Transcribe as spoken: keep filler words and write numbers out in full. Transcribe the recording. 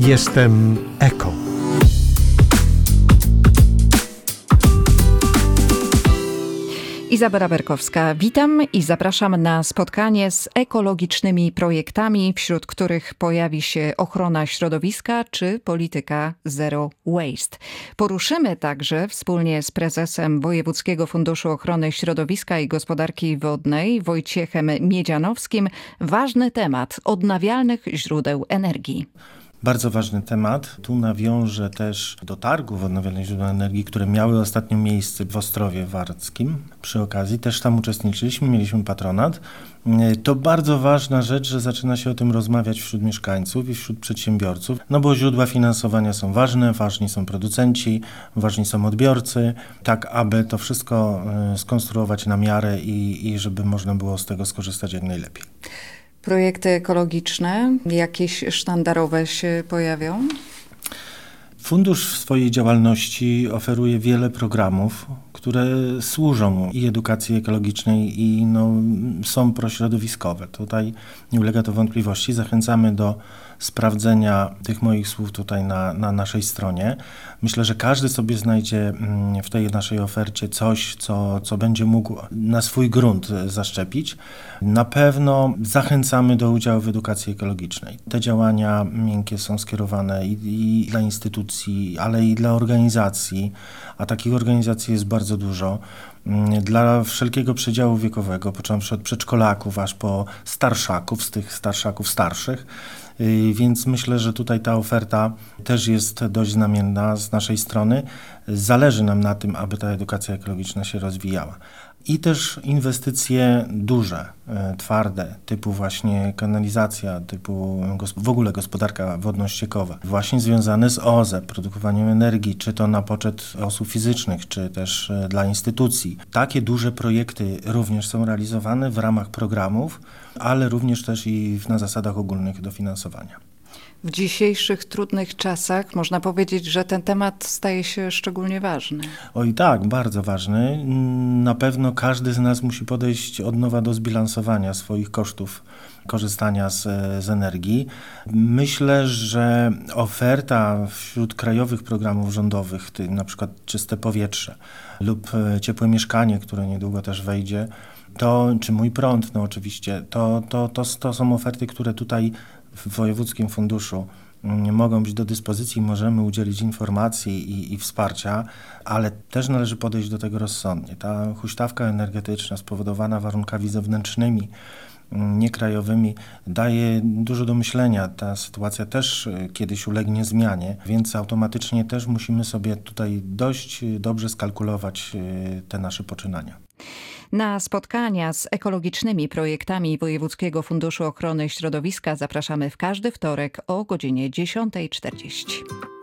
Jestem eko. Izabela Berkowska, witam i zapraszam na spotkanie z ekologicznymi projektami, wśród których pojawi się ochrona środowiska czy polityka Zero Waste. Poruszymy także wspólnie z prezesem Wojewódzkiego Funduszu Ochrony Środowiska i Gospodarki Wodnej Wojciechem Miedzianowskim ważny temat odnawialnych źródeł energii. Bardzo ważny temat. Tu nawiążę też do targów odnawialnych źródeł energii, które miały ostatnio miejsce w Ostrowie Warckim. Przy okazji też tam uczestniczyliśmy, mieliśmy patronat. To bardzo ważna rzecz, że zaczyna się o tym rozmawiać wśród mieszkańców i wśród przedsiębiorców, no bo źródła finansowania są ważne, ważni są producenci, ważni są odbiorcy, tak aby to wszystko skonstruować na miarę i, i żeby można było z tego skorzystać jak najlepiej. Projekty ekologiczne, jakieś sztandarowe się pojawią? Fundusz w swojej działalności oferuje wiele programów, które służą i edukacji ekologicznej i no, są prośrodowiskowe. Tutaj nie ulega to wątpliwości. Zachęcamy do sprawdzenia tych moich słów tutaj na, na naszej stronie. Myślę, że każdy sobie znajdzie w tej naszej ofercie coś, co, co będzie mógł na swój grunt zaszczepić. Na pewno zachęcamy do udziału w edukacji ekologicznej. Te działania miękkie są skierowane i, i dla instytucji, ale i dla organizacji, a takich organizacji jest bardzo dużo. Dla wszelkiego przedziału wiekowego, począwszy od przedszkolaków aż po starszaków, z tych starszaków starszych. Więc myślę, że tutaj ta oferta też jest dość znamienna z naszej strony. Zależy nam na tym, aby ta edukacja ekologiczna się rozwijała. I też inwestycje duże, twarde, typu właśnie kanalizacja, typu w ogóle gospodarka wodno-ściekowa, właśnie związane z O Z E, produkowaniem energii, czy to na poczet osób fizycznych, czy też dla instytucji. Takie duże projekty również są realizowane w ramach programów, ale również też i na zasadach ogólnych dofinansowania. W dzisiejszych trudnych czasach można powiedzieć, że ten temat staje się szczególnie ważny. Oj tak, bardzo ważny. Na pewno każdy z nas musi podejść od nowa do zbilansowania swoich kosztów korzystania z, z energii. Myślę, że oferta wśród krajowych programów rządowych, na przykład Czyste Powietrze lub Ciepłe Mieszkanie, które niedługo też wejdzie, to, czy Mój Prąd, no oczywiście, to, to, to, to są oferty, które tutaj w Wojewódzkim Funduszu mogą być do dyspozycji, możemy udzielić informacji i, i wsparcia, ale też należy podejść do tego rozsądnie. Ta huśtawka energetyczna spowodowana warunkami zewnętrznymi, niekrajowymi, daje dużo do myślenia. Ta sytuacja też kiedyś ulegnie zmianie, więc automatycznie też musimy sobie tutaj dość dobrze skalkulować te nasze poczynania. Na spotkania z ekologicznymi projektami Wojewódzkiego Funduszu Ochrony Środowiska zapraszamy w każdy wtorek o godzinie dziesiąta czterdzieści.